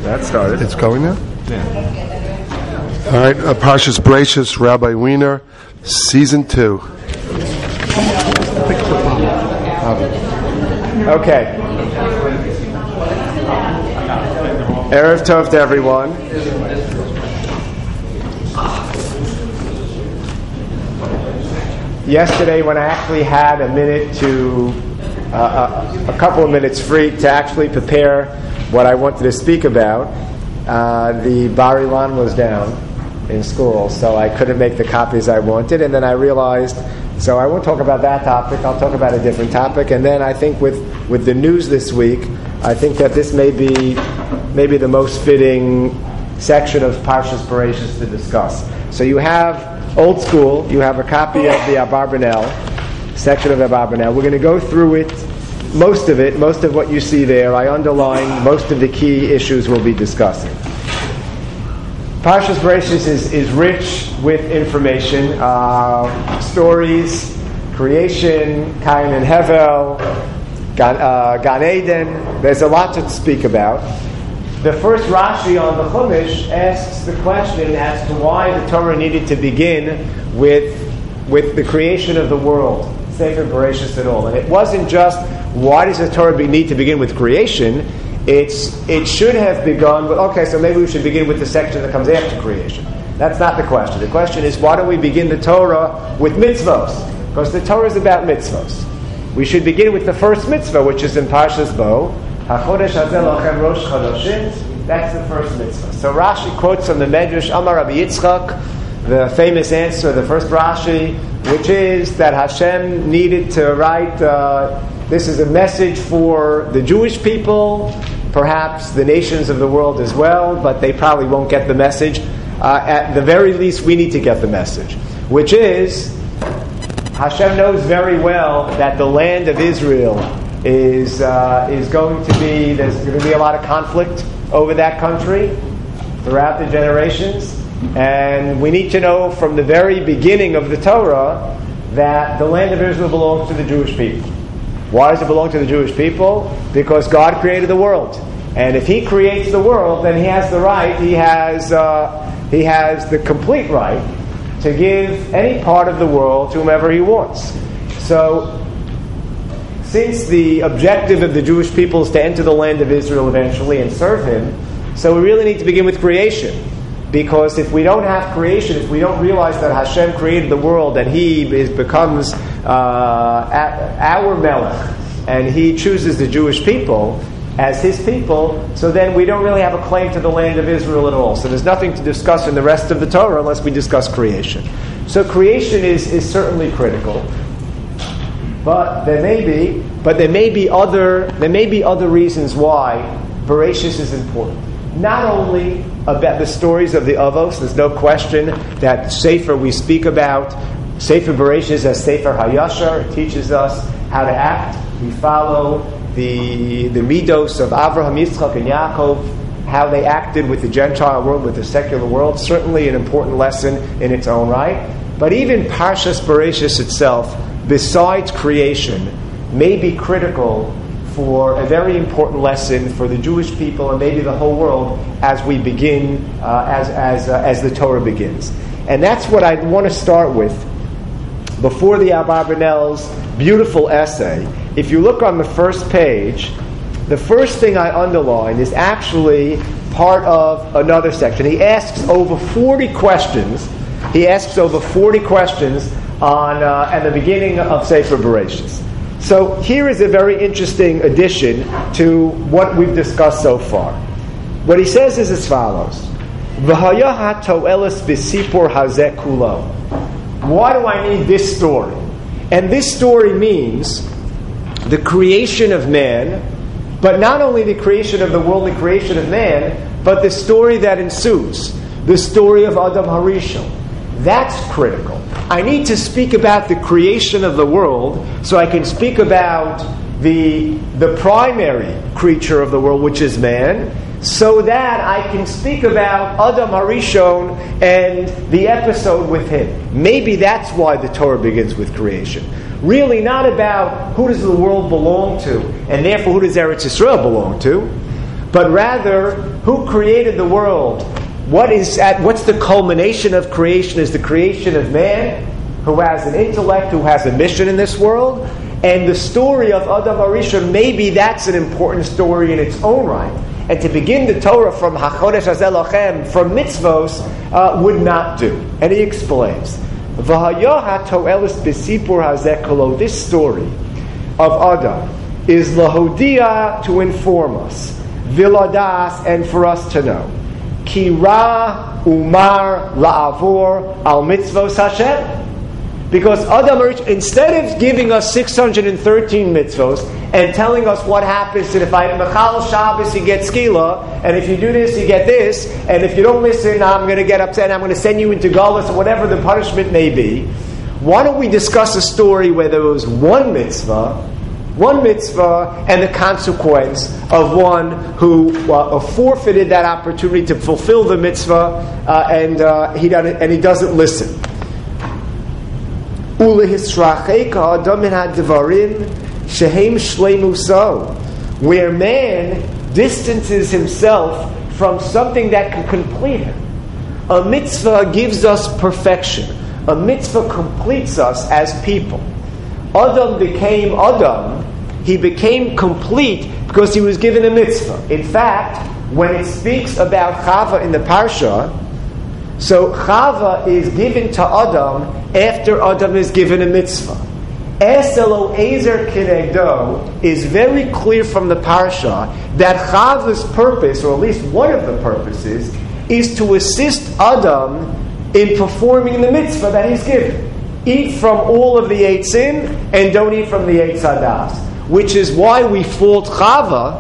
That started. It's going now? Yeah. All right, Parshas Bereishis, Rabbi Wiener, Season 2. Okay. Erev Tov to everyone. Yesterday, when I actually had a minute a couple of minutes free to actually prepare what I wanted to speak about, the Bar Ilan was down in school, so I couldn't make the copies I wanted, and then I realized, so I won't talk about that topic, I'll talk about a different topic, and then I think with the news this week, I think that this may be maybe the most fitting section of Parshas Bereishis to discuss. So you have old school, you have a copy of the Abarbanel, section of the Abarbanel. We're going to go through it, most of what you see there. I underline most of the key issues we'll be discussing. Parshas Bereishis is rich with information, stories, creation, Cain and Hevel, Gan Eden. There's a lot to speak about. The first Rashi on the Chumash asks the question as to why the Torah needed to begin with the creation of the world, Sefer Bereishis at all. And it wasn't just why does the Torah need to begin with creation. It should have begun with, okay, so maybe we should begin with the section that comes after creation. That's not the question. The question is, why don't we begin the Torah with mitzvos? Because the Torah is about mitzvos. We should begin with the first mitzvah, which is in Parshas Bo. HaChodesh Hazeh Lachem Rosh Chodoshim. That's the first mitzvah. So Rashi quotes from the Medrash Amar Rabbi Yitzchak, the famous answer, the first Rashi, which is that Hashem needed to write, this is a message for the Jewish people, perhaps the nations of the world as well, but they probably won't get the message. At the very least, we need to get the message, which is Hashem knows very well that the land of Israel is going to be, there's going to be a lot of conflict over that country throughout the generations, and we need to know from the very beginning of the Torah that the land of Israel belongs to the Jewish people. Why does it belong to the Jewish people? Because God created the world, and if He creates the world, then He has the right, He has the complete right to give any part of the world to whomever He wants. So, since the objective of the Jewish people is to enter the land of Israel eventually and serve Him, so we really need to begin with creation. Because if we don't have creation, if we don't realize that Hashem created the world and He becomes our Melech, and He chooses the Jewish people as His people, so then we don't really have a claim to the land of Israel at all. So there's nothing to discuss in the rest of the Torah unless we discuss creation. So creation is certainly critical. But there may be other reasons why Bereishis is important. Not only about the stories of the Avos, there's no question that Sefer we speak about, Sefer Bereishis as Sefer Hayashar, it teaches us how to act. We follow the midos of Avraham, Yitzchak, and Yaakov, how they acted with the Gentile world, with the secular world. Certainly an important lesson in its own right. But even Parshas Bereishis itself, besides creation, may be critical for a very important lesson for the Jewish people and maybe the whole world as we begin, as the Torah begins. And that's what I want to start with before the Abarbanel's beautiful essay. If you look on the first page, the first thing I underline is actually part of another section. He asks over 40 questions. On at the beginning of Sefer Bereishis. So here is a very interesting addition to what we've discussed so far. What he says is as follows: V'haya hatoeles b'sipur hazeh kulo. Why do I need this story? And this story means the creation of man, but not only the creation of the world, the creation of man, but the story that ensues, the story of Adam Harishon. That's critical. I need to speak about the creation of the world so I can speak about the primary creature of the world, which is man, so that I can speak about Adam Harishon and the episode with him. Maybe that's why the Torah begins with creation. Really not about who does the world belong to, and therefore who does Eretz Yisrael belong to, but rather who created the world. What's the culmination of creation is the creation of man, who has an intellect, who has a mission in this world. And the story of Adam HaRishon, maybe that's an important story in its own right. And to begin the Torah from HaChodesh Hazeh Lachem, from mitzvos, would not do. And he explains, this story of Adam is lahodia, to inform us, viladas, and for us to know. Kira umar la'avor al mitzvos Hashem. Because Adam, instead of giving us 613 mitzvos and telling us what happens, and if I mechal Shabbos, you get skila, and if you do this, you get this, and if you don't listen, I'm going to get upset, and I'm going to send you into galus, or whatever the punishment may be, why don't we discuss a story where there was one mitzvah, and the consequence of one who forfeited that opportunity to fulfill the mitzvah, and he doesn't listen. Where man distances himself from something that can complete him. A mitzvah gives us perfection. A mitzvah completes us as people. Adam became Adam. He became complete because he was given a mitzvah. In fact, when it speaks about Chava in the Parsha, so Chava is given to Adam after Adam is given a mitzvah. Eselo Ezer Kinegdo is very clear from the Parsha that Chava's purpose, or at least one of the purposes, is to assist Adam in performing the mitzvah that he's given. Eat from all of the eitzim and don't eat from the eitz hadas. Which is why we fault Chava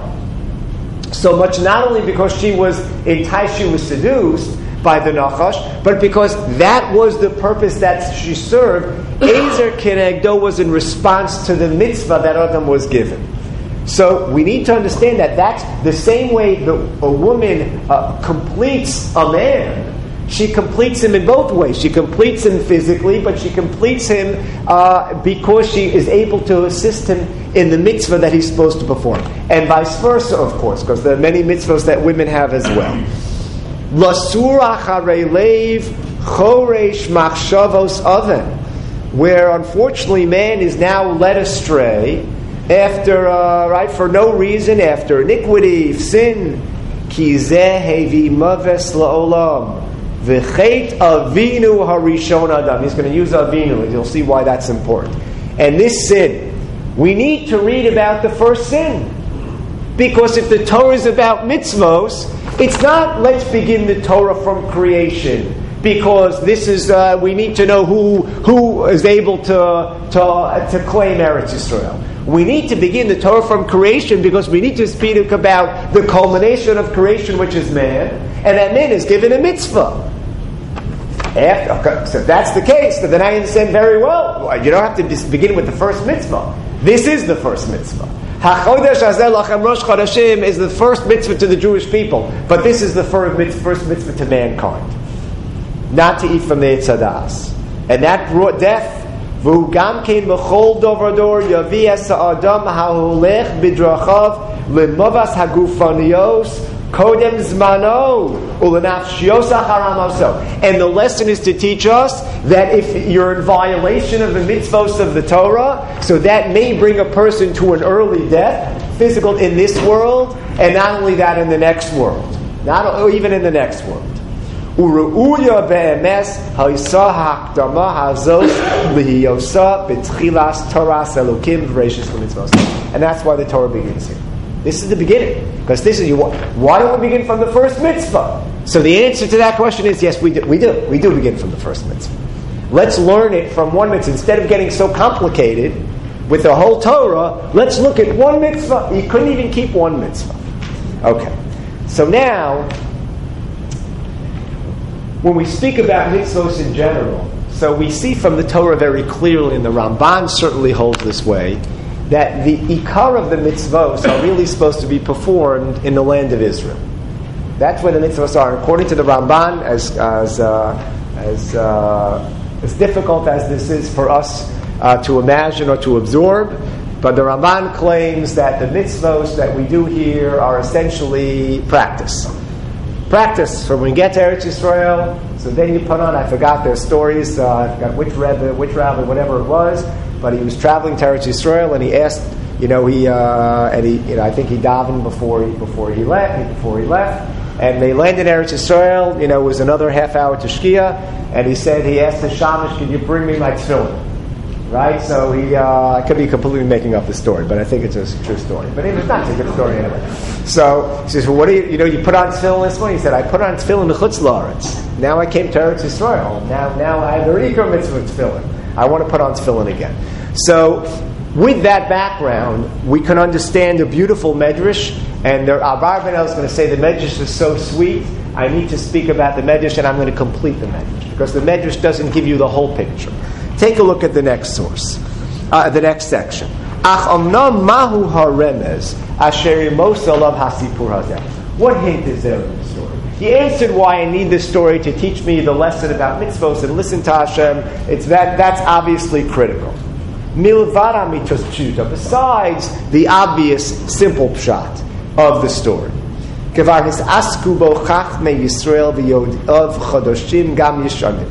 so much, not only because she was enticed, she was seduced by the Nachash, but because that was the purpose that she served. Ezer Kinegdo was in response to the mitzvah that Adam was given. So we need to understand that that's the same way a woman completes a man. She completes him in both ways. She completes him physically, but she completes him because she is able to assist him in the mitzvah that he's supposed to perform. And vice versa, of course, because there are many mitzvahs that women have as well. Lasur acharei leiv choresh machshavos oven, where unfortunately man is now led astray after, for no reason, after iniquity, sin. Ki zeh hevi maves la'olam v'chet avinu harishon adam. He's going to use avinu, and you'll see why that's important. And this sin, we need to read about the first sin. Because if the Torah is about mitzvos, it's not let's begin the Torah from creation. Because this is we need to know who is able to claim Eretz Yisrael. We need to begin the Torah from creation because we need to speak about the culmination of creation, which is man, and that man is given a mitzvah. So if that's the case, then I understand very well. You don't have to begin with the first mitzvah. This is the first mitzvah. HaChodesh Hazeh Lachem Rosh Chodeshim is the first mitzvah to the Jewish people, but this is the first mitzvah to mankind. Not to eat from the eitz hadas. And that brought death. V'hu gam kein b'chol dover dor yavi es ha'adam ha'holech b'drachav l'movas hagufanios kodem zmano u'lenafshios acharamoso. And the lesson is to teach us that if you're in violation of the mitzvos of the Torah, so that may bring a person to an early death, physical in this world, and not only that in the next world. Not even in the next world. Uru'uya be'emes ha'isa ha'akdama ha'zos lihiyosa b'tchilas Toras Elokim v'reishis l'mitzvos. And that's why the Torah begins here. This is the beginning. Because this is why don't we begin from the first mitzvah? So the answer to that question is yes, we do. We do begin from the first mitzvah. Let's learn it from one mitzvah. Instead of getting so complicated with the whole Torah, let's look at one mitzvah. You couldn't even keep one mitzvah. Okay. So now, when we speak about mitzvos in general, so we see from the Torah very clearly, and the Ramban certainly holds this way, that the ikar of the mitzvos are really supposed to be performed in the land of Israel. That's where the mitzvos are. According to the Ramban, as difficult as this is for us to imagine or to absorb, But the Ramban claims that the mitzvos that we do here are essentially practice. Practice from when we get to Eretz Yisrael. So then you put on, I forgot their stories, I forgot which rabbi, whatever it was, but he was traveling to Eretz Yisrael and he asked, I think he davened before he left. And they landed in Eretz Yisrael, it was another half hour to Shkia, and he asked the Shamish, could you bring me my tefillin? Right? So I could be completely making up the story, but I think it's a true story. But it's not a good story anyway. So he says, well, what do you put on tefillin this morning? He said, I put on tefillin in Chutz La'aretz. Now I came to Eretz Yisrael. Now I have the Rikah mitzvah tefillin. I want to put on tefillin again. So with that background, we can understand a beautiful medrash, and Abarbanel is going to say the medrash is so sweet, I need to speak about the medrash, and I'm going to complete the medrash, because the medrash doesn't give you the whole picture. Take a look at the next source, the next section. Ach omnam mahu haremez asher yimos alav hasipur hazeh. What hint is there in the story? He answered why I need this story to teach me the lesson about mitzvos and listen to Hashem. That's obviously critical. Milvara mitos pshuta, besides the obvious, simple pshat of the story. Kevar hisasku bo chachmei Yisrael v'yodav chadoshim gam yishanim.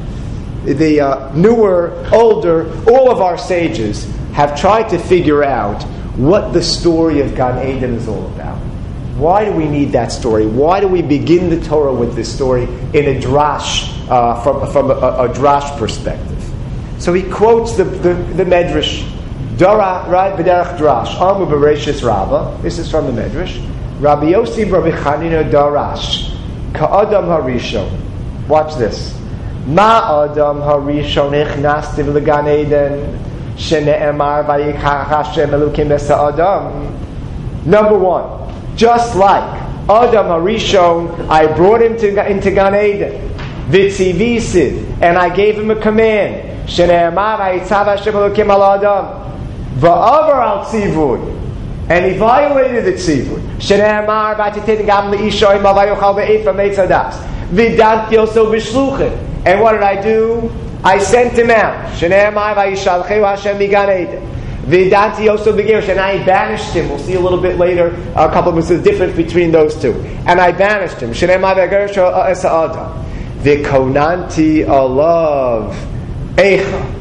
The newer, older, all of our sages have tried to figure out what the story of Gan Eden is all about. Why do we need that story? Why do we begin the Torah with this story in a drash, from a drash perspective? So he quotes the Medrash, Dora, right, B'derech Drash, Amu Bereshis Rabbah. This is from the Medrash. Rabbi Yossi Rabbi Chanina Darash, Ka'adam Harishon. Watch this. Ma Adam Harishon Ichnastiv L'Gan Eden Shene'emar Vayikach Hashem Elokim Esa Adam. Number one, just like Adam Harishon, I brought him into Gan Eden, Vitzivisid, and I gave him a command. Shene'emar Vayitzav Hashem Elokim Al Adam Va'avar Al Tzivud, and he violated the tzivud. Shene'emar Vayitzav Gam L'Ishoim Avayochal Ve'efa Meitzadas V'danti Yoso B'shluchim. And what did I do? I sent him out. Shene'emar vayishalcheu Hashem migan Eden. V'danti yoso b'gerush. And I banished him. We'll see a little bit later, a couple of minutes, the difference between those two. And I banished him. Shene'emar v'gerush esa adam. V'konanti alav eicha.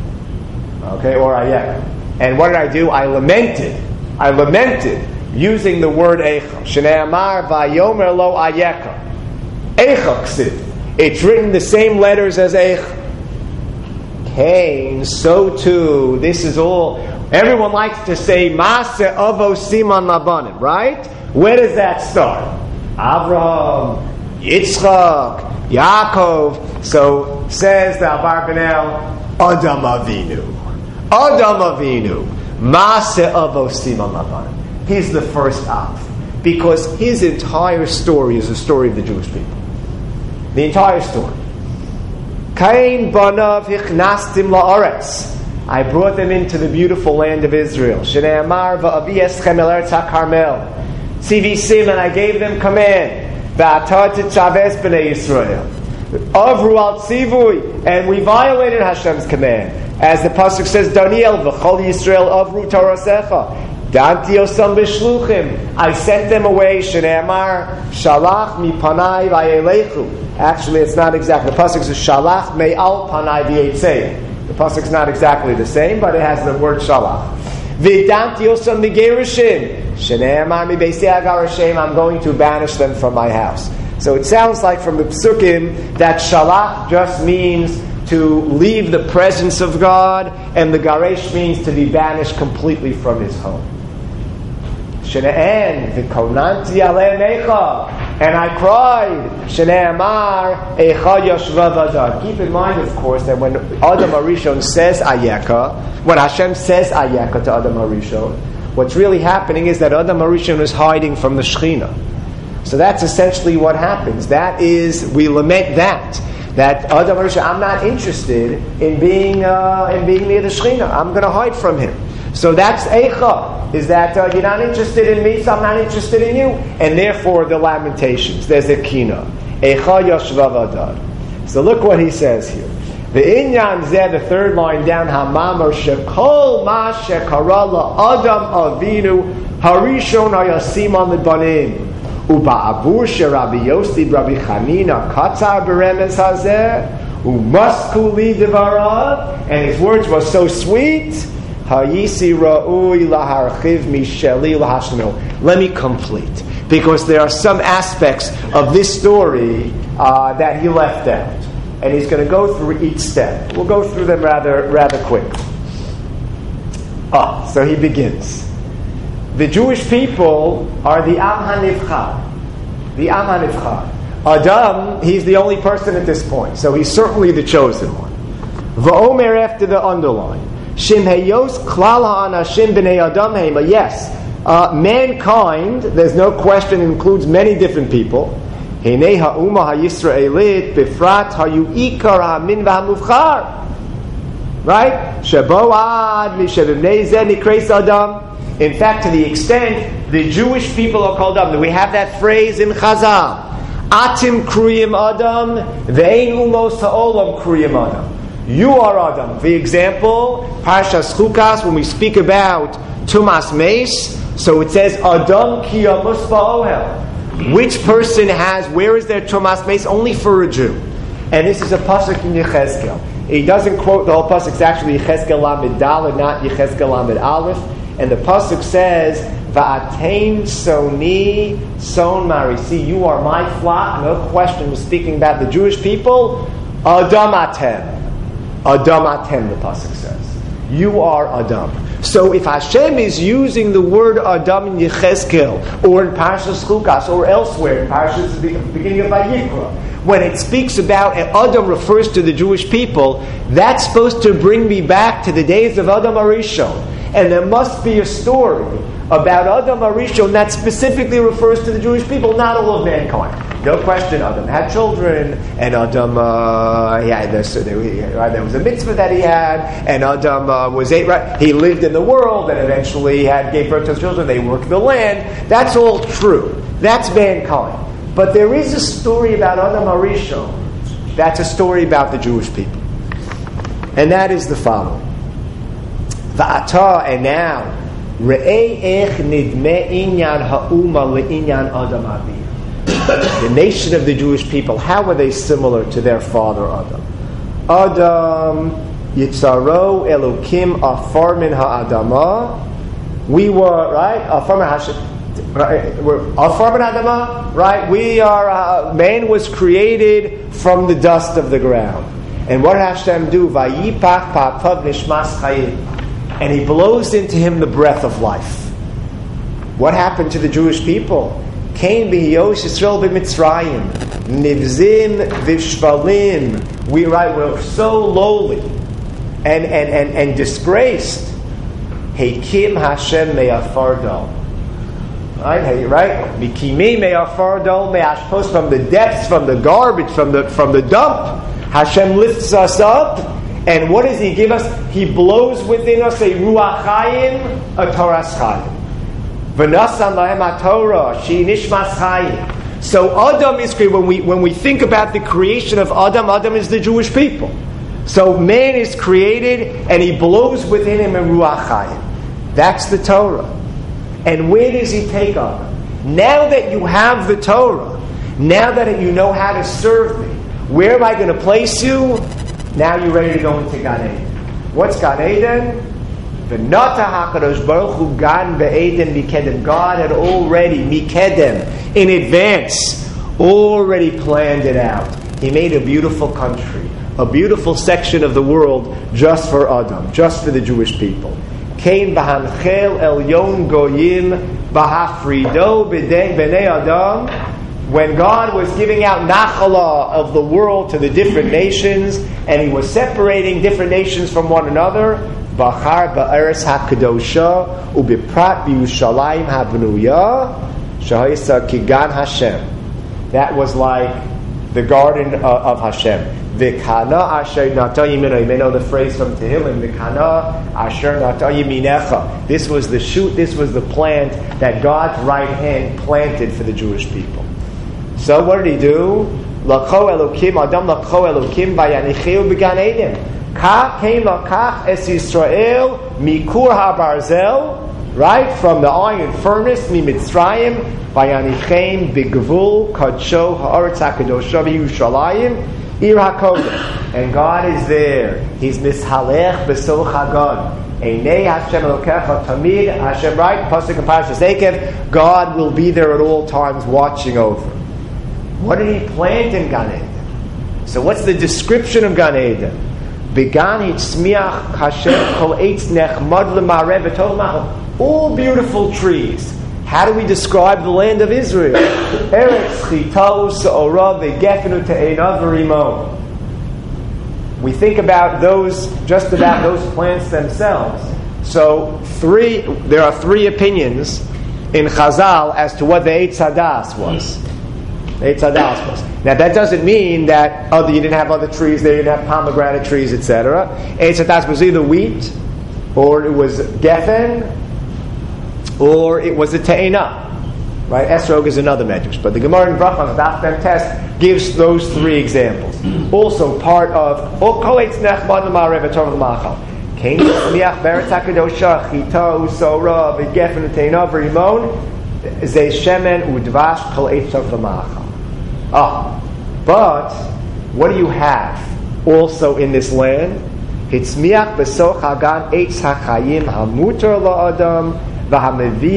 Okay, or ayeka. And what did I do? I lamented using the word eicha. Shene'emar v'yomer lo ayeka. Eicha ksiv. It's written the same letters as Eich. Cain, so too. This is all. Everyone likes to say Maaseh Avos Siman Labanim, right? Where does that start? Avraham, Yitzchak, Yaakov. So says the Abarbanel, Adam Avinu. Maaseh Avos Siman Labanim. He's the first Av, because his entire story is the story of the Jewish people. The entire story. Kain banav hichnastim la'aretz. I brought them into the beautiful land of Israel. Shene'emar va'avi eschem el eretz ha'karmel. Tzivisim, and I gave them command. Va'atar titzaves b'nei Yisrael. Avru al tzivui, and we violated Hashem's command. As the pasuk says, Daniel v'chol Yisrael avru tarasecha. Danti osam b'shluchim. I sent them away. Shene'emar shalach mi panai v'ayelechu. Actually, it's not exactly. The pasuk says shalach me al panai v'yetzei. The pasuk's not exactly the same, but it has the word shalach. V'danti osam migerushim. Shene'emar mi beisi agarashem. I'm going to banish them from my house. So it sounds like from the psukim that shalach just means to leave the presence of God, and the garesh means to be banished completely from his home. Shene'en v'konanti alei mecha, and I cried. Shene'emar eicha yoshva v'adar. Keep in mind, of course, that when Adam Harishon says ayeka, when Hashem says ayeka to Adam Harishon, what's really happening is that Adam Harishon is hiding from the Shekhinah. So that's essentially what happens. That is, we lament that Adam Harishon, I'm not interested in being near the Shekhinah. I'm going to hide from him. So that's Eicha, is that you're not interested in me, so I'm not interested in you. And therefore the Lamentations, there's a Kina. Eicha Yoshva Vadar. So look what he says here. The inyan zeh, the third line down, hamamar shekol ma shekara la'adam avinu harishon hayasiman lebanim uba'avur sherabi Yossi Rabbi Chanina katzar beremez hazeh umasku li devarav, and his words were so sweet. Hayisi ra'ui laharchiv misheli lahashno. Let me complete, because there are some aspects of this story that he left out. And he's going to go through each step. We'll go through them rather quick. So he begins. The Jewish people are the Am HaNivchar. The Am HaNivchar. Adam, he's the only person at this point, so he's certainly the chosen one. V'omer, after the underline. Shim heyos klal ha'anashim b'nei Adam heima. Yes, mankind, there's no question, includes many different people. Hinei ha'uma ha'yisraelit bifrat ha'yu ikar ha'min v'ha'muvchar. Right? Shebo ad mishevibnei zeh nikreis Adam. In fact, to the extent the Jewish people are called Adam, we have that phrase in Chazal. Atim kriyim Adam, ve'ein umos ha'olam kriyim Adam. You are Adam. The example, Parshas Chukas, when we speak about Tumas Meis, so it says Adam ki yamus ba'ohel. Which person has, where is their Tumas Meis? Only for a Jew. And this is a pasuk in Yechezkel. He doesn't quote the whole pasuk. It's actually Yechezkel Lamed Daled, not Yechezkel Lamed Aleph. And the pasuk says, "Va'atein soni son marisi." You are my flock. No question. We're speaking about the Jewish people. Adam atem. Adam atem. The pasuk says, "You are Adam." So if Hashem is using the word Adam in Yechezkel, or in Parshas Chukas, or elsewhere in Parshas the beginning of Vayikra, when it speaks about Adam refers to the Jewish people, that's supposed to bring me back to the days of Adam Arishon. And there must be a story about Adam Arishon that specifically refers to the Jewish people, not all of mankind. No question, Adam had children, and Adam there was a mitzvah that he had, and Adam he lived in the world, and eventually gave birth to his children. They worked the land. That's all true. That's mankind. But there is a story about Adam Arishon. That's a story about the Jewish people, and that is the following. Va'ata, and now, re'ei ech nidme inyan ha'uma le'inyan Adam Avinu. The nation of the Jewish people, how are they similar to their father Adam? Adam yitzaro elokim afar min ha'adama. We were, right? Afar min Hashem. Afar min ha'adama, right? We are, man was created from the dust of the ground. And what did Hashem do? Vayipach pa'atav nishmas chayim. And he blows into him the breath of life. What happened to the Jewish people? Kain b'hiyosh Yisrael b'Mitzrayim, nivzim v'shvalim. We're so lowly and disgraced. Heikim Hashem me'afar dal. Right? Mikimi me'afar dal me'ashpos, from the depths, from the garbage, from the dump. Hashem lifts us up. And what does He give us? He blows within us a Ruach Chayim, a Toras Chayim. V'nasan lahem HaTorah, she nishmas Chayim. So Adam is created. When we think about the creation of Adam, Adam is the Jewish people. So man is created, and He blows within him a Ruach Chayim. That's the Torah. And where does He take Adam? Now that you have the Torah, now that you know how to serve me, where am I going to place you? Now you're ready to go into Gan Eden. What's Gan Eden? V'nata HaKadosh Baruch Hu Gan Be'eden Mikedem. God had already, Mikedem, in advance, already planned it out. He made a beautiful country, a beautiful section of the world just for Adam, just for the Jewish people. Kain B'hanchel Elyon Goyim B'hafrido B'nei Adam. When God was giving out Nachala of the world to the different nations, and He was separating different nations from one another, Bachar ba'eretz hakadosha ubiprat b'Yushalayim habnuya shahisa kigan Hashem. That was like the garden of Hashem. V'kana asher nata yimino. You may know the phrase from Tehillim. V'kana asher nata yiminecha. This was the shoot. This was the plant that God's right hand planted for the Jewish people. So what did He do? L'cho Elokim, Adam l'cho Elokim vayanicheu b'gan Eden. Kach kein l'kach es Yisrael mikur habarzel, right, from the iron furnace, mi Mitzrayim, vayanichem b'gvul kadsho ha'aretz hakadoshah v'Yushalayim, ir hakodesh. And God is there. He's mishalech b'soch hagan. Einei Hashem Elokecha tamid. Hashem, right? Pasuk in Parashas Eikev. God will be there at all times, watching over. What did He plant in Gan Eden? So, what's the description of Gan Eden? Began hitzmiach Hashem kol eitz nechmad l'marev v'tol ma'al. All beautiful trees. How do we describe the land of Israel? Eretz chitau se'ora v'gefenu te'enav v'rimon. We think about those, just about those plants themselves. So there are three opinions in Chazal as to what the Eitz Hadas was. Now that doesn't mean that you didn't have other trees there, you didn't have pomegranate trees, etc. Eitz Hadas was either wheat, or it was geffen, or it was a te'ena. Right? Esrog is another medrash, but the Gemara in Brachos, Daf Mem Tes, gives those three examples. Also part of Kol Eitz Nechmad L'Ma'arev V'Torah L'Ma'achal. Kain Tzmiach Beretz HaKadoshah Chito Sora V'Gefen U'Teina V'Rimon Zeh Shemen U'Dvash Kol Eitz L'Ma'achal. But what do you have also in this land? Hitzmiach B'Soch Hagan Eitz HaChayim HaMutar La'Adam He has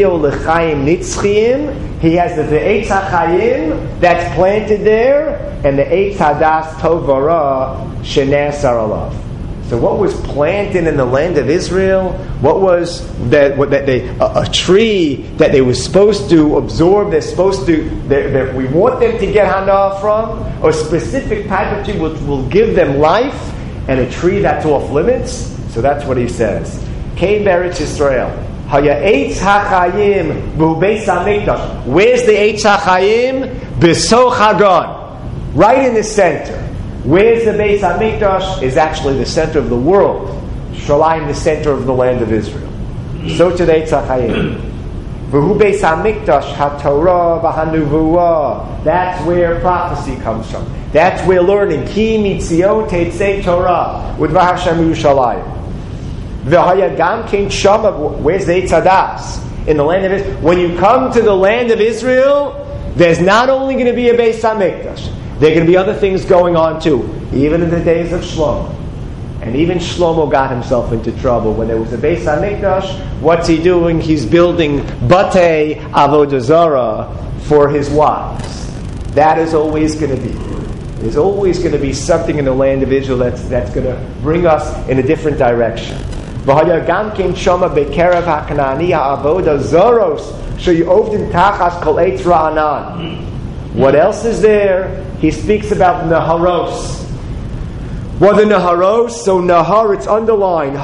the Eitz HaChayim that's planted there, and the Eitz Hadas Tovara Shenesar Alav. So what was planted in the land of Israel? What was a tree that they were supposed to absorb? They're supposed to. We want them to get hana from a specific type of tree which will give them life, and a tree that's off limits. So that's what he says. Kain Beretz Yisrael. Eitz HaChayim b'hu Beis HaMikdash. Where's the Eitz HaChayim? B'soch Hagan. Right in the center. Where's the Beis HaMikdash? Is actually the center of the world. Shalayim, the center of the land of Israel. So to the Eitz HaChayim. V'hu Beis HaMikdash HaTorah v'Hanuvuah. That's where prophecy comes from. That's where learning. Ki mitzion teitzei Torah. Udvar Hashem Yerushalayim. Where's the Eitz Hadas? In the land of Israel. When you come to the land of Israel, there's not only going to be a Beis HaMikdash, there are going to be other things going on too. Even in the days of Shlomo. And even Shlomo got himself into trouble. When there was a Beis HaMikdash, what's he doing? He's building Batei Avodah Zarah for his wives. That is always going to be. There's always going to be something in the land of Israel that's going to bring us in a different direction. What else is there? He speaks about Naharos. What the Naharos? So Nahar, it's underlined.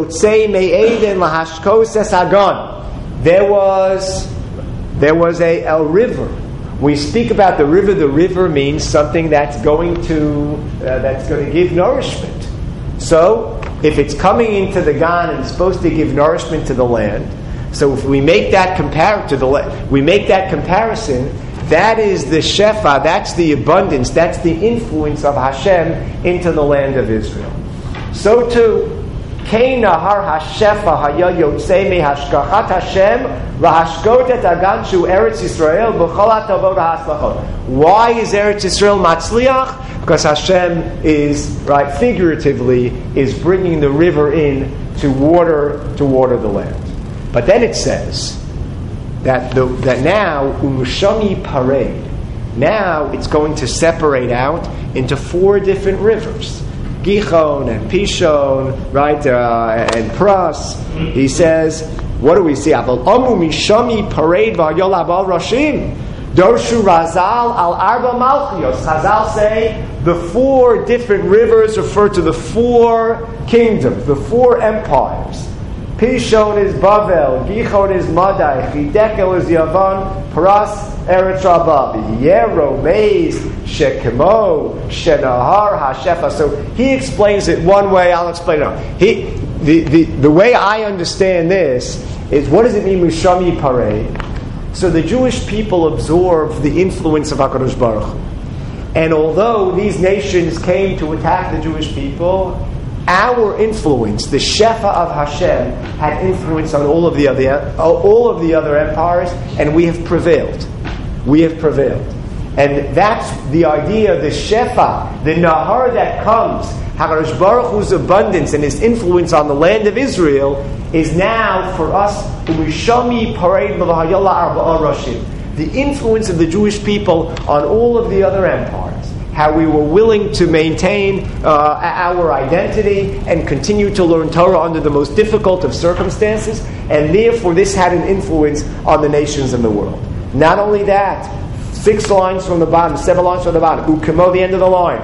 There was a river. We speak about the river. The river means something that's going to give nourishment. So if it's coming into the Gan and it's supposed to give nourishment to the land, so if we make that comparison, that is the shefa, that's the abundance, that's the influence of Hashem into the land of Israel. So too, Kain Nahar HaShefa Haya Yotzei Mehashkachat Hashem V'Hashkot Et Hagan Shu Eretz Yisrael B'Chol HaTavot HaHatzlachot. Why is Eretz Yisrael Matzliach? Because Hashem is, right, figuratively, is bringing the river in to water the land. But then it says that now Umushami Parade. Now it's going to separate out into 4 different rivers. Gichon and Pishon, right, and Pras. He says, what do we see? Aval Amu Mishami Parade V'Yol Abal Rashim. Dorshu Razal Al Arba Malchios. Chazal say the 4 different rivers refer to the 4 kingdoms, the 4 empires. Pishon is Bavel, Gichon is Madai, Chidekel is Yavan, Pras Eretz Rabah, Yero, Meiz, Shekemo, Shenahar, Hashefa. So he explains it one way, I'll explain it. The way I understand this is, what does it mean, Mushami Parei? So the Jewish people absorb the influence of HaKadosh Baruch Hu. And although these nations came to attack the Jewish people, our influence, the Shefa of Hashem, had influence on all of the other empires, and we have prevailed. We have prevailed. And that's the idea, the Shefa, the Nahar that comes, HaKadosh Baruch Hu's abundance and His influence on the land of Israel is now for us, the influence of the Jewish people on all of the other empires, how we were willing to maintain our identity and continue to learn Torah under the most difficult of circumstances, and therefore this had an influence on the nations in the world. Not only that, 6 lines from the bottom, 7 lines from the bottom, Ukemo, the end of the line.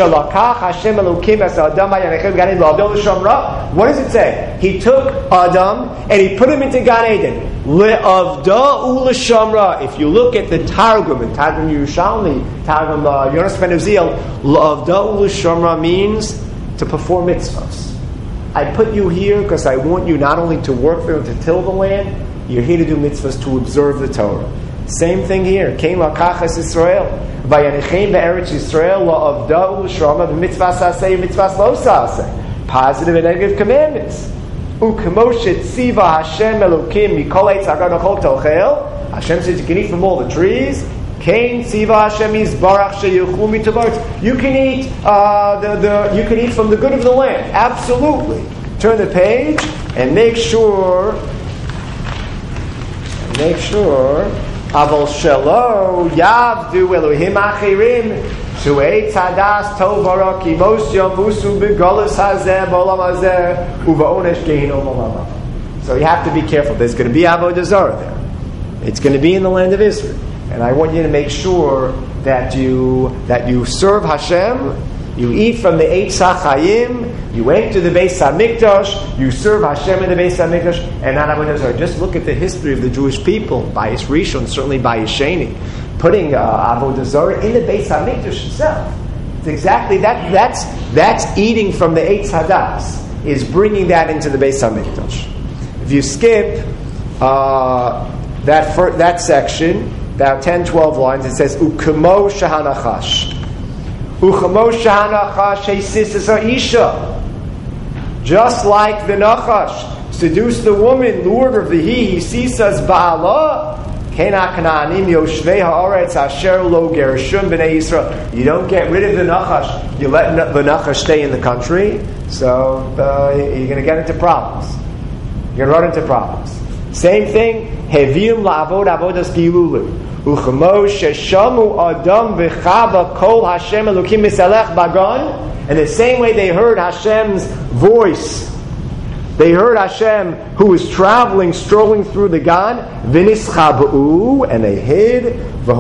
What does it say? He took Adam and He put him into Gan Eden. Le'avda u'l'shamra. If you look at the Targum, in Targum Yerushalmi, Targum Yonas ben Uziel, Le'avda u'l'shamra means to perform mitzvahs. I put you here because I want you not only to work there and to till the land, you're here to do mitzvahs, to observe the Torah. Same thing here. Kein lakachas Yisrael. Vayanichem be'eretz Yisrael la'avda u'l'shamra b'mitzvah saseh u'mitzvah lo saseh. Positive and negative commandments. U'kemoshet tziva Hashem Elokim mikol eitz hagan achol tochel. Hashem says you can eat from all the trees. Kein tziva Hashem yizbarach sheyuchlu mitavartz. You can eat you can eat from the good of the land. Absolutely. Turn the page and make sure. Aval shelo yavdu Elohim achirim shu'ei tzadas tov barak imos yamusu begolas hazeh b'olam hazeh u'va'onesh gehinom olam. So you have to be careful. There's going to be avodah zarah there. It's going to be in the land of Israel, and I want you to make sure that you serve Hashem. You eat from the Eitz HaChaim, you enter the Beis HaMikdash, you serve Hashem in the Beis HaMikdash, and not avodah zarah. Just look at the history of the Jewish people, by Bayis Rishon, certainly by Sheni, putting avodah zarah in the Beis HaMikdash itself. It's exactly that. That's eating from the Eitz Hadas, is bringing that into the Beis HaMikdash. If you skip that section, about 10, 12 lines, it says Ukemo Shahanachash. Just like the Nachash seduced the woman, lured her, he sisas ba'ala. You don't get rid of the Nachash. You let the Nachash stay in the country, so you're going to get into problems. You're going to run into problems. Same thing. Hevium la'avod avodas gilulu. And the same way they heard Hashem's voice, they heard Hashem who was traveling, strolling through the Gan, and they hid,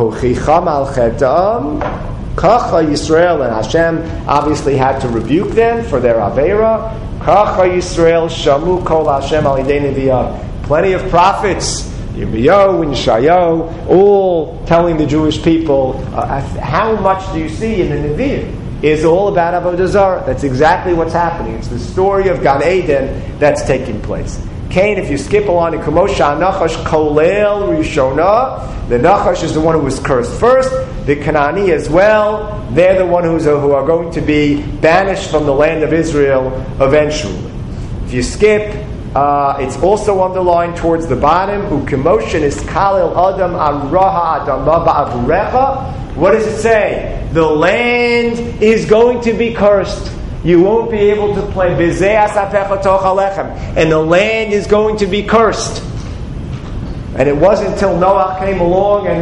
Kacha Yisrael, and Hashem obviously had to rebuke them for their Aveira. Kacha Yisrael shamu kol Hashem al yidei neviyav. Plenty of prophets, Yirmiyahu and Yeshayahu, all telling the Jewish people, how much do you see in the Nevi'im is all about Avodah Zarah. That's exactly what's happening. It's the story of Gan Eden that's taking place. Cain, if you skip along to Kamosha Nachash Kolel Rishona, the Nachash is the one who was cursed first, the Canaani as well, they're the one who are going to be banished from the land of Israel eventually. If you skip, it's also underlined towards the bottom. Ukemoshen is kalil adam araha adama ba'avurecha. What does it say? The land is going to be cursed. You won't be able to play bizeh asapecha toch alechem, and the land is going to be cursed. And it wasn't until Noah came along and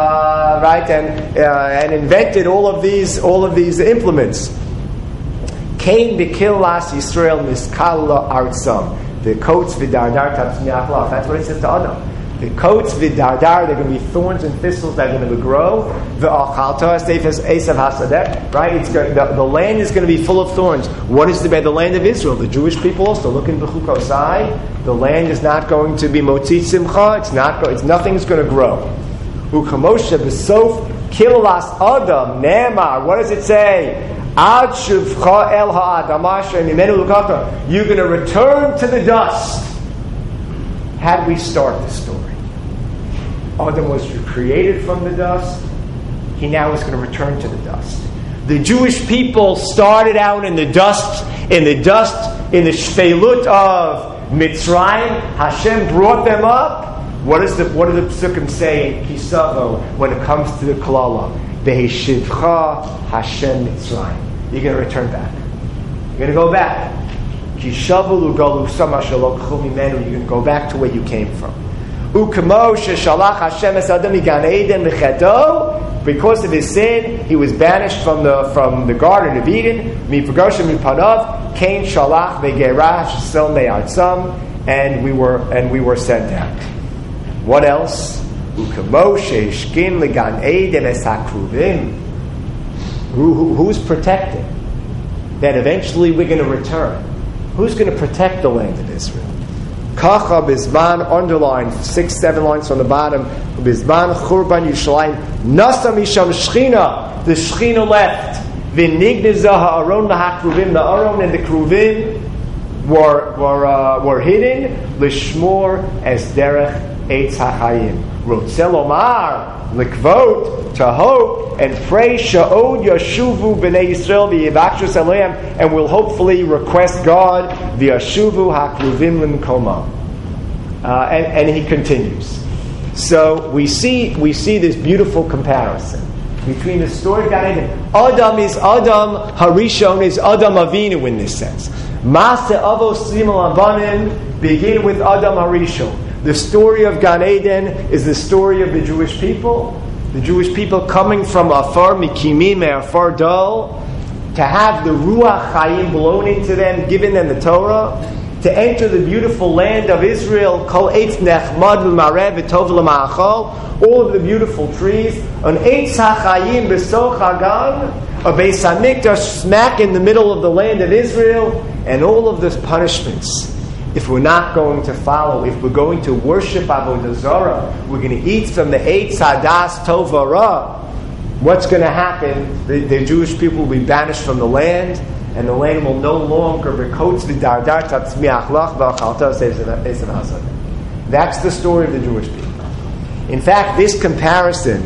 and invented all of these implements. Cain bekillas Yisrael miskala artsam. The coats v'dardar tatzmiach lach. That's what it says to Adam. The coats v'dardar, they're going to be thorns and thistles that are going to grow. V'achalta esav hasadeh. Right? The land is going to be full of thorns. What is the land of Israel? The Jewish people also. Look in Bechukosai. The land is not going to be motzit simcha. Nothing's going to grow. Ukamoshe b'sof kilas adam ne'emar. What does it say? You're going to return to the dust. How do we start the story? Adam was created from the dust. he now is going to return to the dust. The Jewish people started out in the dust, in the shfeilut of Mitzrayim. Hashem brought them up. What do the Psukim say in Kisavo when it comes to the Klala? Beheshivcha Hashem Mitzrayim. You're going to return back. You're going to go back. Kishavu lugalu sama shalokchu mimenu. You're going to go back to where you came from. Ukamo sheshalach Hashem es Adam migan Eden lecheto. Because of his sin, he was banished from the Garden of Eden. Mipagoshem mipanav Cain shalach begerash sel me'atzam, and we were sent out. What else? Ukamo sheishkin legan Eden es hakruvim. Who's protecting? That eventually we're going to return. Who's going to protect the land of Israel? Kacha Bizman, underlined 6-7 lines from the bottom. Bizman Churban Yushalayim Nasa Misham Shechina. The Shechina left. V'nigniza ha'aron lahakruvim. The Aron and the Kruvim were hidden. Lishmor as derech eitz hachayim. Rotzel Omar Likvot, to hope and pray Sha'od Yashuvu B'nei Yisrael v'Yivakshus Elohem, and will hopefully request God v'Yashuvu Hakruvim L'Mkomam. And he continues. So we see this beautiful comparison between the story of Gan Eden. Adam is Adam Harishon is Adam Avinu in this sense. Maaseh Avos Simul Avanim begin with Adam Harishon. The story of Gan Eden is the story of the Jewish people. The Jewish people coming from Afar Mikimim Afar Dal, to have the Ruach Chaim blown into them, given them the Torah, to enter the beautiful land of Israel, Kol Eitz Nechmad L'Marev V'Tov L'Ma'achal, all of the beautiful trees, an Eitz HaChaim B'Soch Hagan, a Beis HaMikdash smack in the middle of the land of Israel, and all of the punishments. If we're not going to follow, if we're going to worship Avodah Zarah, we're going to eat from the Eitz Hadas Tov Hara, what's going to happen? The Jewish people will be banished from the land, and the land will no longer be Kotz V'Dardar Tatzmiach Lach V'Achalta Esav Hazad. That's the story of the Jewish people. In fact, this comparison,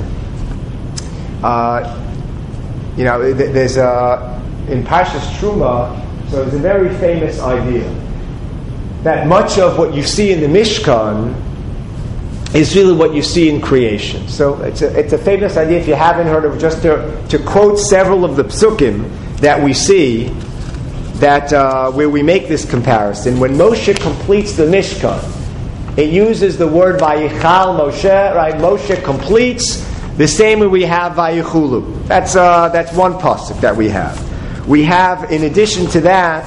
there's in Parshas Truma, so it's a very famous idea that much of what you see in the Mishkan is really what you see in creation. So it's a famous idea, if you haven't heard of, just to quote several of the psukim that we see, that where we make this comparison. When Moshe completes the Mishkan, it uses the word Vayichal Moshe, right? Moshe completes the same way we have Vayichulu. That's one pasuk that we have. We have, in addition to that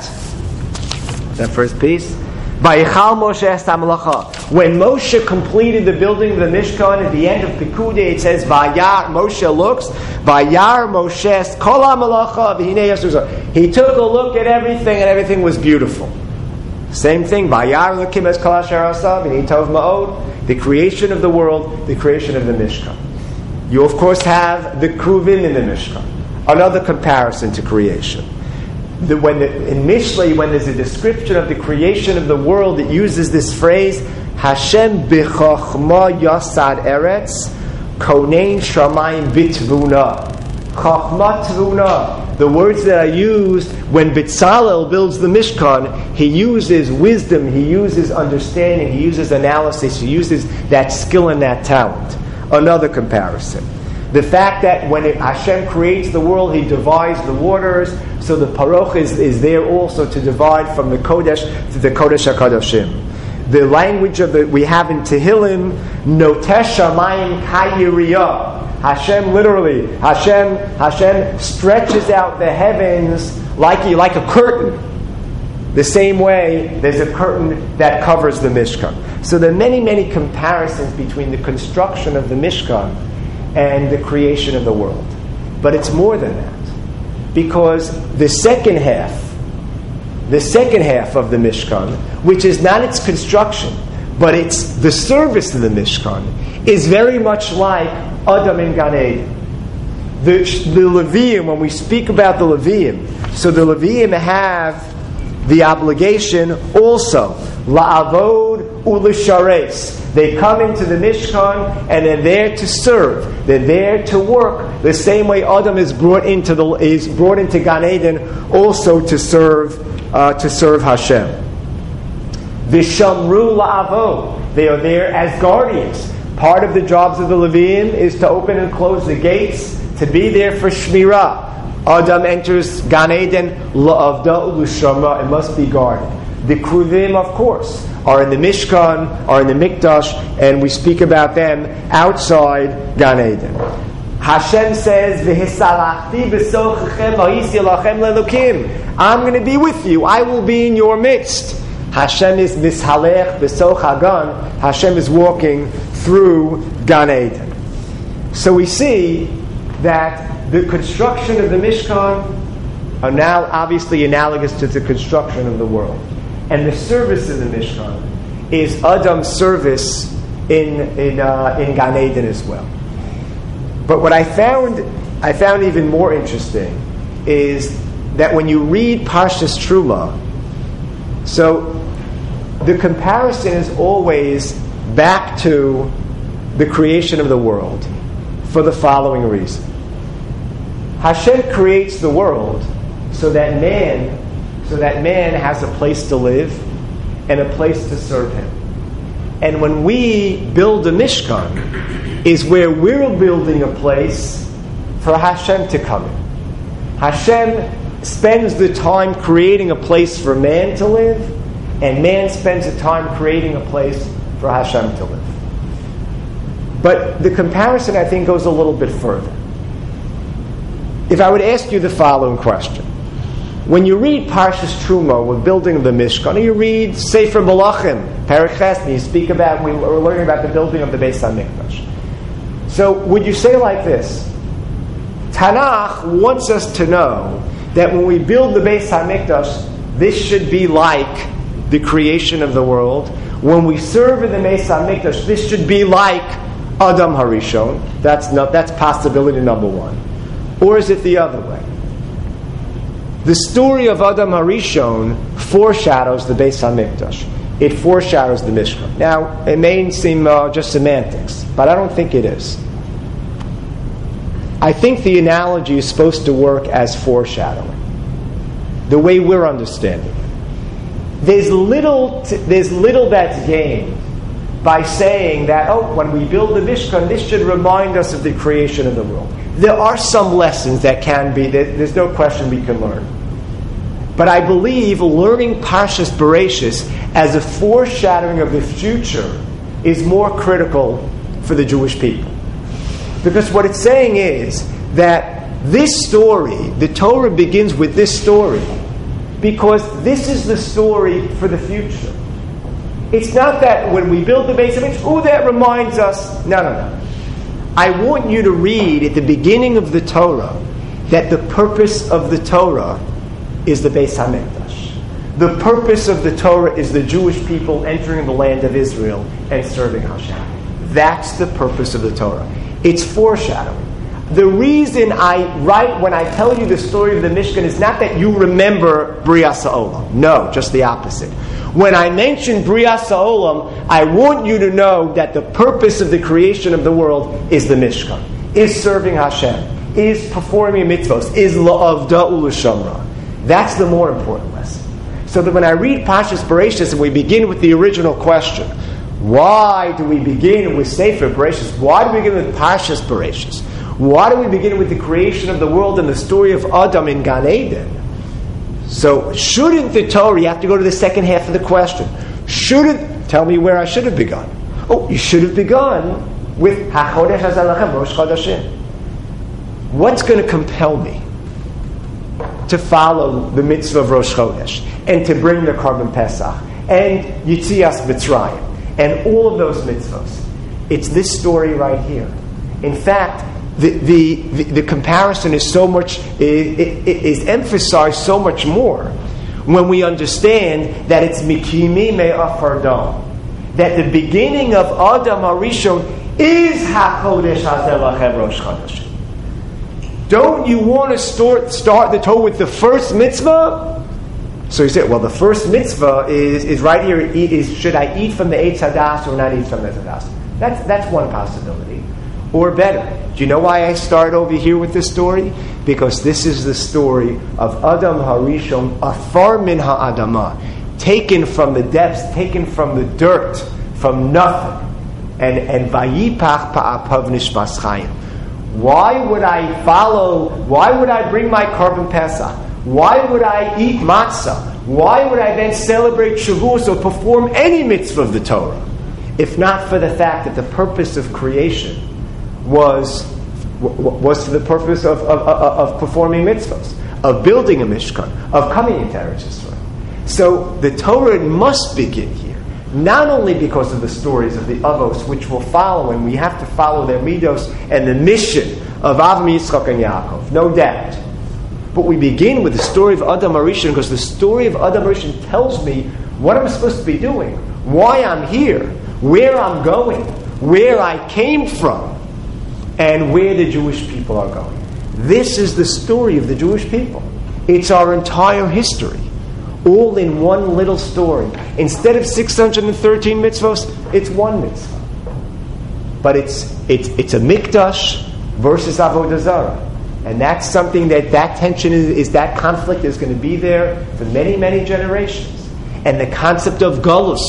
first piece, Vayichal Moshe es hamalacha. When Moshe completed the building of the Mishkan, at the end of Pekudei, it says, Vayar, Moshe looks, Vayar Moshe es kol hamalacha v'hinei yasuzah. He took a look at everything, and everything was beautiful. Same thing, Vayar Elokim es kol asher asa v'hinei tov ma'od. The creation of the world, the creation of the Mishkan. You, of course, have the Kruvim in the Mishkan. Another comparison to creation. In Mishlei, when there's a description of the creation of the world, it uses this phrase, Hashem b'chochma yasad eretz, konein shamayim bitvuna. Chochma tvuna. The words that are used when Bitzalel builds the Mishkan, he uses wisdom, he uses understanding, he uses analysis, he uses that skill and that talent. Another comparison. The fact that when Hashem creates the world, He divides the waters, so the Paroch is there also to divide from the Kodesh to the Kodesh HaKadoshim. The language we have in Tehillim, Notesh Shamayim Kayiriyah. Hashem literally, Hashem stretches out the heavens like a curtain. The same way there's a curtain that covers the Mishkan. So there are many, many comparisons between the construction of the Mishkan and the creation of the world. But it's more than that. Because the second half of the Mishkan, which is not its construction, but it's the service of the Mishkan, is very much like Adam in Gan Eden. The Leviim, when we speak about the Leviim, so the Leviim have the obligation also, la'avod u'lishares. They come into the Mishkan and they're there to serve. They're there to work the same way Adam is brought into Gan Eden, also to serve Hashem. Vishamru la'avod. They are there as guardians. Part of the jobs of the Leviim is to open and close the gates, to be there for Shmirah. Adam enters Gan Eden, la'avda u'lushamra, it must be guarded. The Kruvim, of course, are in the Mishkan, are in the Mikdash, and we speak about them outside Gan Eden. Hashem says, "V'hisalachti b'sochechem ha'isi lachem le'elokim." I'm going to be with you. I will be in your midst. Hashem is mishalech b'soch hagan. Hashem is walking through Gan Eden. So we see that the construction of the Mishkan are now obviously analogous to the construction of the world. And the service in the Mishkan is Adam's service in Gan Eden as well. But what I found even more interesting is that when you read Parshas Truma, so the comparison is always back to the creation of the world for the following reason. Hashem creates the world so that man has a place to live and a place to serve him. And when we build a Mishkan, is where we're building a place for Hashem to come in. Hashem spends the time creating a place for man to live, and man spends the time creating a place for Hashem to live. But the comparison, I think, goes a little bit further. If I would ask you the following question. When you read Parshas Truma, we're building the Mishkan, or you read Sefer Malachim, Perek Ches, and you speak about, we were learning about the building of the Beis HaMikdash. So would you say like this? Tanakh wants us to know that when we build the Beis HaMikdash, this should be like the creation of the world. When we serve in the Beis HaMikdash, this should be like Adam Harishon. That's possibility number one. Or is it the other way? The story of Adam Harishon foreshadows the Beis HaMikdash. It foreshadows the Mishkan. Now, it may seem just semantics, but I don't think it is. I think the analogy is supposed to work as foreshadowing, the way we're understanding it. There's little that's gained by saying that, when we build the Mishkan, this should remind us of the creation of the world. There are some lessons that can be, there's no question we can learn. But I believe learning Parshas Bereishis as a foreshadowing of the future is more critical for the Jewish people. Because what it's saying is that this story, the Torah begins with this story, because this is the story for the future. It's not that when we build the Beis HaMikdash, that reminds us. No. I want you to read at the beginning of the Torah that the purpose of the Torah is the Beis HaMikdash. The purpose of the Torah is the Jewish people entering the land of Israel and serving Hashem. That's the purpose of the Torah. It's foreshadowing. The reason when I tell you the story of the Mishkan is not that you remember Brias HaOlam. No, just the opposite. When I mention Brias HaOlam, I want you to know that the purpose of the creation of the world is the Mishkan, is serving Hashem, is performing mitzvos, is la'avda u'lushamra. That's the more important lesson. So that when I read Parshas Bereishis and we begin with the original question, why do we begin with Sefer Bereishis? Why do we begin with Parshas Bereishis? Why do we begin with the creation of the world and the story of Adam in Gan Eden? So shouldn't the Torah, you have to go to the second half of the question, tell me where I should have begun. You should have begun with HaChodesh HaZalachem, Rosh Chodeshim. What's going to compel me to follow the mitzvah of Rosh Chodesh and to bring the Korban Pesach and Yitzias Mitzrayim and all of those mitzvahs? It's this story right here. In fact, the comparison is so much is emphasized so much more when we understand that it's Mikimi Me'afardam, that the beginning of Adam Harishon is HaChodesh HaZelachem Rosh Chodesh. Don't you want to start the Torah with the first mitzvah? So he said, well, the first mitzvah is right here, is should I eat from the Eitz Hadas or not eat from the Eitz Hadas? That's one possibility. Or better, do you know why I start over here with this story? Because this is the story of Adam Harishon, Afar min ha'adama, taken from the depths, taken from the dirt, from nothing. And Vayipach pa'apav nishmas chayim. Why would I bring my korban Pesach? Why would I eat matzah? Why would I then celebrate Shavuos or perform any mitzvah of the Torah? If not for the fact that the purpose of creation was to the purpose of performing mitzvahs, of building a Mishkan, of coming into Eretz Yisrael. So the Torah must begin here. Not only because of the stories of the Avos, which we'll follow, and we have to follow their midos and the mission of Avram, Yitzchak, and Yaakov, no doubt. But we begin with the story of Adam Harishon because the story of Adam Harishon tells me what I'm supposed to be doing, why I'm here, where I'm going, where I came from, and where the Jewish people are going. This is the story of the Jewish people. It's our entire history, all in one little story. Instead of 613 mitzvahs, it's one mitzvah. But it's a mikdash versus avodah zarah. And that's something that tension is that conflict is going to be there for many, many generations. And the concept of galus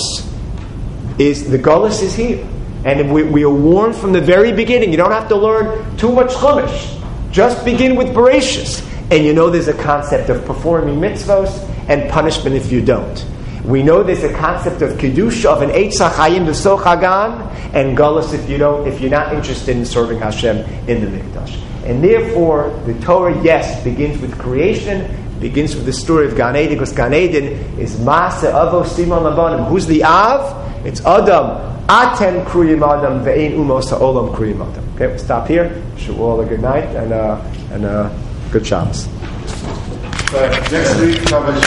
is here. And we are warned from the very beginning. You don't have to learn too much Chumash. Just begin with Bereshis. And you know there's a concept of performing mitzvos and punishment if you don't. We know there's a concept of Kedusha, of an Eitz HaChaim, the Soch Hagan, and Galus if you're not interested in serving Hashem in the Mikdash. And therefore, the Torah, yes, begins with creation, begins with the story of Gan Eden, because Gan Eden is Maaseh Avo Simon Labanim. Who's the Av? It's Adam. Atem kriyim Adam ve'ein umos ha'olam kriyim Adam. Okay, we'll stop here. Wish you all a good night and good Shabbos. Next week,